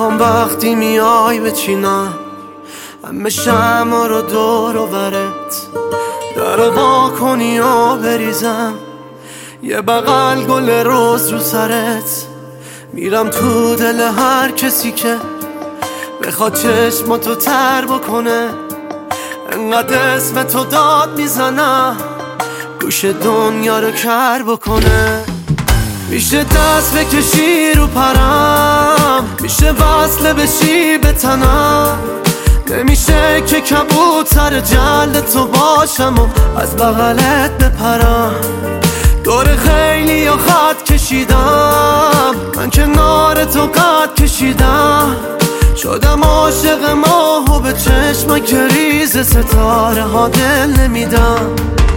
میخوام وقتی میای بچینم همه شمع رو دور و برت درو وا کنی و بریزم یه بغل گل روز رو سرت. میرم تو دل هر کسی که بخواد چشماتو تر بکنه، انقدر اسم تو داد میزنم گوش دنیا رو کر بکنه. میشه دست بکشی رو پرم، میشه وصله بشی به تنم، نمیشه که کبوتر جلد تو باشم و از بغلت بپرم. دور خیلی و خط کشیدم، من کنار تو قد کشیدم، شدم عاشق ماه و به چشمک ریز ستاره ها دل نمیدم.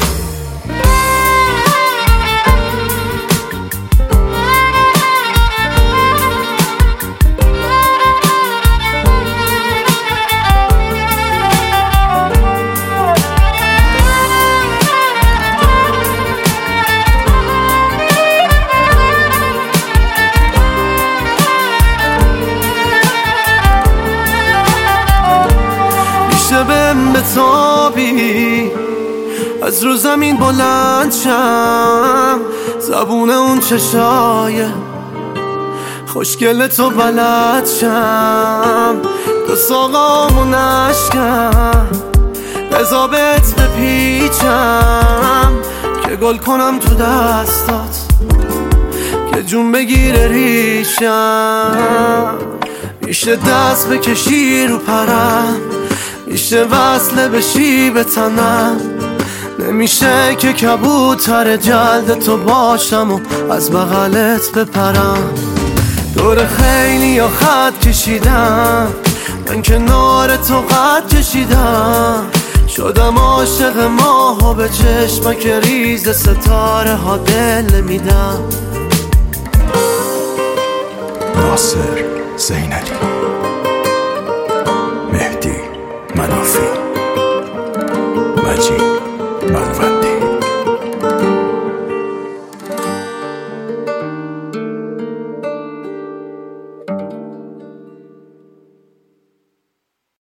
بهم بتابی از رو زمین بلند شم، زبون اون چشای خوشگل تو بلد شم، دو ساقامو نشکم بزا بهت بپیچم که گل کنم تو دستات که جون بگیره ریشم. میشه دست بکشی رو پرم، میشه وصله بشی به تنم، نمیشه که کبوتر جلد تو باشم و از بغلت بپرم. دور خیلی یا خط کشیدم، من کنار تو قد کشیدم، شدم عاشق ماه و به چشمک ریز ستاره ها دل نمیدم. ناصر زینالی، مهدی منافی، مجید منور.